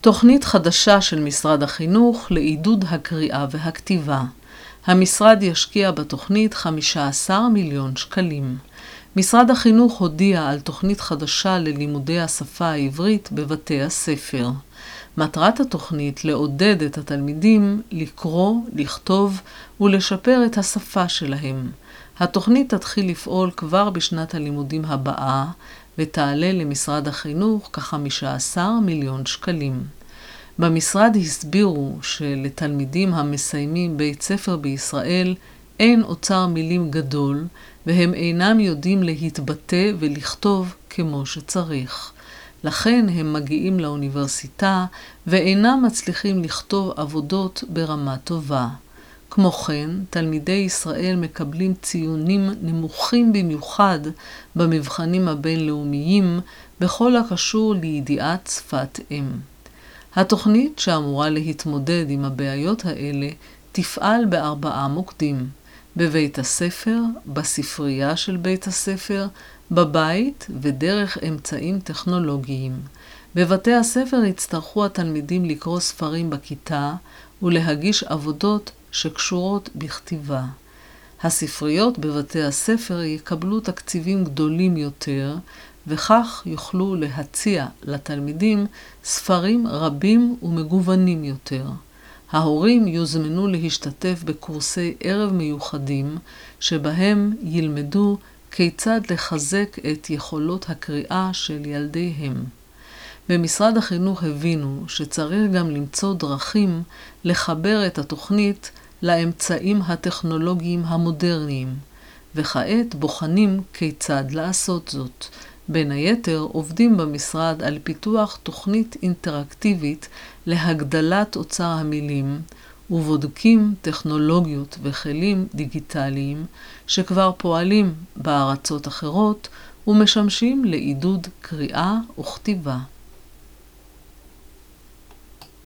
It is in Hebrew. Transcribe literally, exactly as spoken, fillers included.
תוכנית חדשה של משרד החינוך לעידוד הקריאה והכתיבה. המשרד ישקיע בתוכנית חמישה עשר מיליון שקלים. משרד החינוך הודיע על תוכנית חדשה ללימודי השפה העברית בבתי הספר. מטרת התוכנית לעודד את התלמידים לקרוא, לכתוב ולשפר את השפה שלהם. התוכנית תתחיל לפעול כבר בשנת הלימודים הבאה ותעלה למשרד החינוך כ-חמישה עשר מיליון שקלים. במשרד הסבירו שלתלמידים המסיימים בית ספר בישראל אין אוצר מילים גדול והם אינם יודעים להתבטא ולכתוב כמו שצריך. לכן הם מגיעים לאוניברסיטה ואינם מצליחים לכתוב עבודות ברמה טובה. כמו כן, תלמידי ישראל מקבלים ציונים נמוכים במיוחד במבחנים הבינלאומיים בכל הקשור לידיעת שפת אם. התוכנית שאמורה להתמודד עם הבעיות האלה תפעל בארבעה מוקדים: בבית הספר, בספרייה של בית הספר, בבית ודרך אמצעים טכנולוגיים. בבתי הספר יצטרכו התלמידים לקרוא ספרים בכיתה ולהגיש עבודות שקשורות בכתיבה. הספריות בבתי הספר יקבלו תקציבים גדולים יותר, וכך יוכלו להציע לתלמידים ספרים רבים ומגוונים יותר. ההורים יוזמנו להשתתף בקורסי ערב מיוחדים, שבהם ילמדו כיצד לחזק את יכולות הקריאה של ילדיהם. במשרד החינוך הבינו שצריך גם למצוא דרכים לחבר את התוכנית לאמצעים הטכנולוגיים המודרניים, וכעת בוחנים כיצד לעשות זאת. בין היתר עובדים במשרד על פיתוח תוכנית אינטראקטיבית להגדלת אוצר המילים, ובודקים טכנולוגיות וכלים דיגיטליים שכבר פועלים בארצות אחרות ומשמשים לעידוד קריאה וכתיבה.